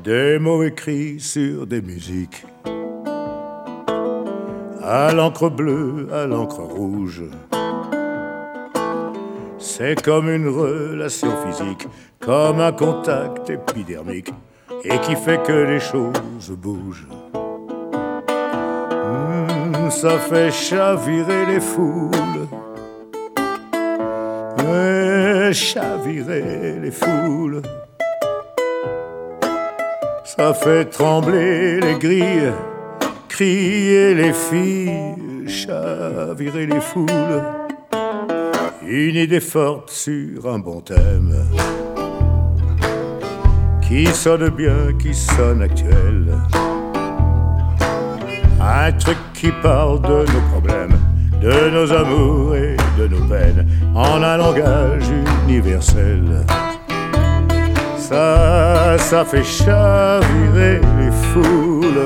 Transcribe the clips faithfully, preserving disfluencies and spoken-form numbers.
Des mots écrits sur des musiques, à l'encre bleue, à l'encre rouge. C'est comme une relation physique, comme un contact épidermique, et qui fait que les choses bougent. Mmh, ça fait chavirer les foules, ouais, chavirer les foules. Ça fait trembler les grilles, crier les filles, chavirer les foules. Une idée forte sur un bon thème, qui sonne bien, qui sonne actuel. Un truc qui parle de nos problèmes, de nos amours et de nos peines, en un langage universel. Ça, ça fait chavirer les foules,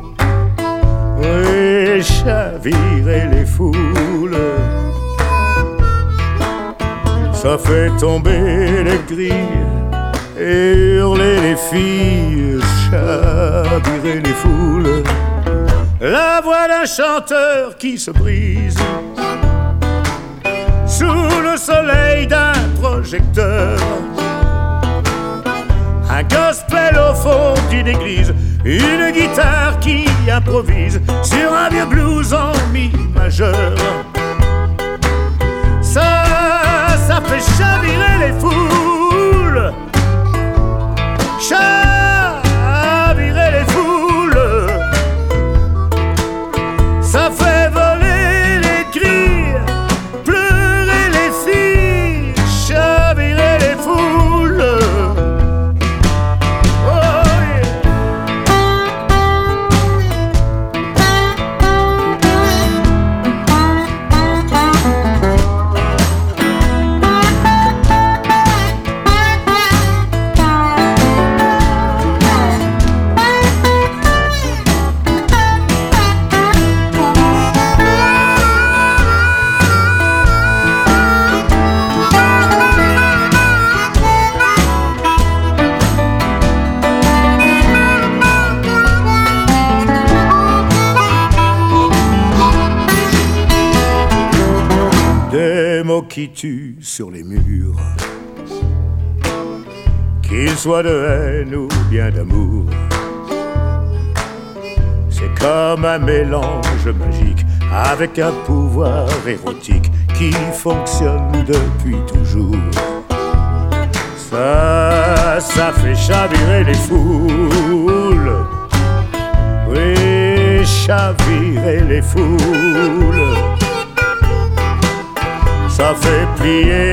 oui, chavirer les foules. Ça fait tomber les grilles et hurler les filles, chavirer les foules. La voix d'un chanteur qui se brise sous le soleil d'un projecteur. Un gospel au fond d'une église, une guitare qui improvise sur un vieux blues en mi majeur. Ça, ça fait chavirer les foules, chavirer les foules. Ça fait voler les grilles, pleurer les filles, chavirer les foules. Des mots qui tuent sur les murs, qu'ils soient de haine ou bien d'amour. C'est comme un mélange magique avec un pouvoir érotique qui fonctionne depuis toujours. Ça, ça fait chavirer les foules, oui, chavirer les foules. Ça fait plier